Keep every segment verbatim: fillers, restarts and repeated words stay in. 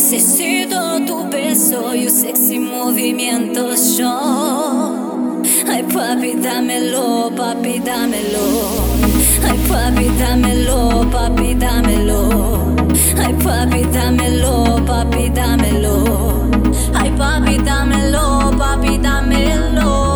Necesito tu beso y un sexy movimiento yo. Ay papi dámelo, papi dámelo. Ay papi dámelo, papi dámelo. Ay papi dámelo, papi dámelo. Ay papi dámelo, papi dámelo.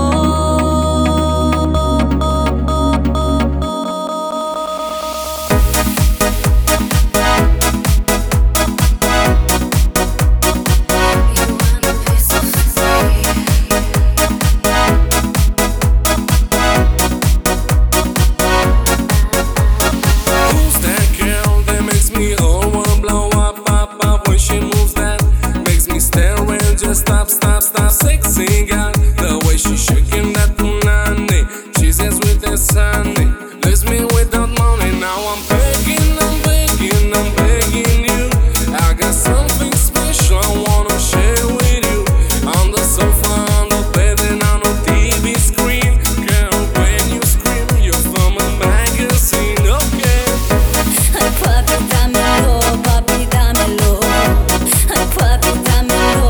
Stop, stop, stop, sexy girl. The way she shaking that punani, she says with the sunny. Leaves me without money. Now I'm begging, I'm begging, I'm begging you. I got something special I wanna share with you. On the sofa, on the bed, and on the T V screen. Girl, when you scream, you're from a magazine, okay? Ay papi dámelo, papi dámelo. Ay papi dámelo.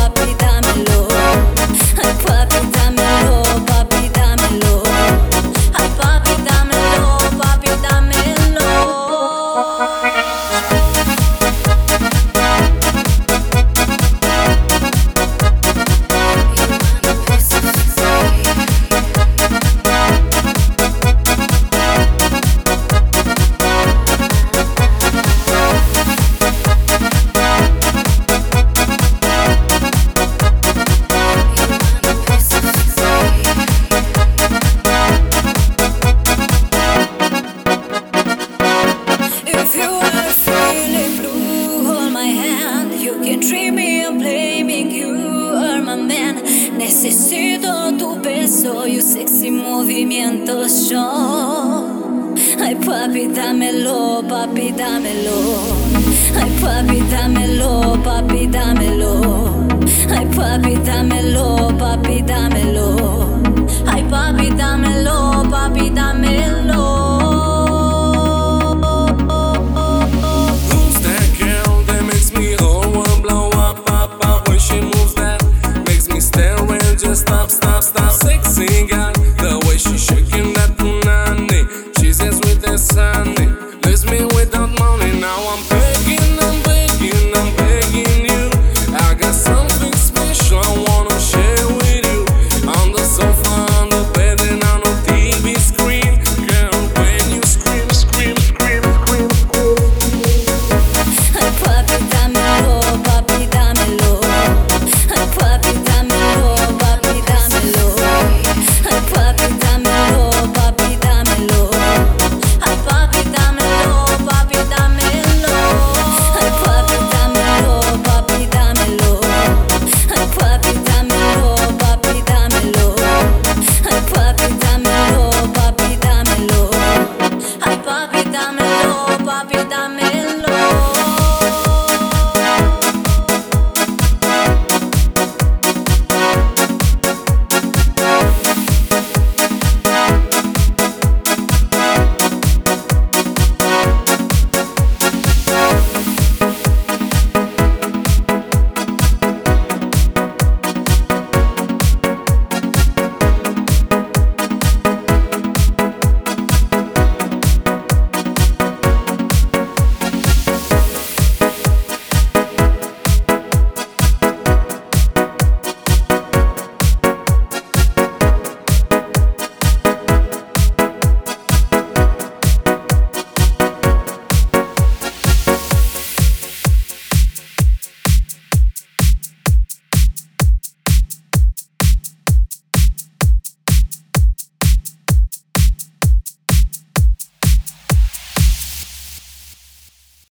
Necesito tu beso y un sexy movimiento yo. Ay papi dámelo, papi dámelo. Ay papi dámelo, papi dámelo. Ay papi dámelo, papi dámelo. Ay papi dámelo.